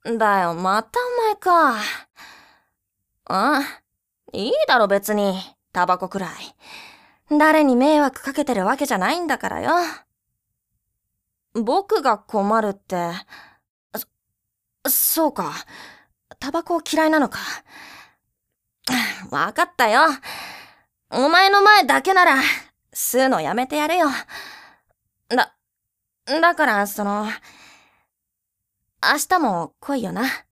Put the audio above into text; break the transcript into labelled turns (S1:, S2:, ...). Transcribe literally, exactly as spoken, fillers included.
S1: だよ、またお前か。あ、いいだろ別に、タバコくらい。誰に迷惑かけてるわけじゃないんだからよ。僕が困るって、そ、そうか。タバコ嫌いなのか。わかったよ。お前の前だけなら、吸うのやめてやるよ。だ、だから、その、明日も来いよな。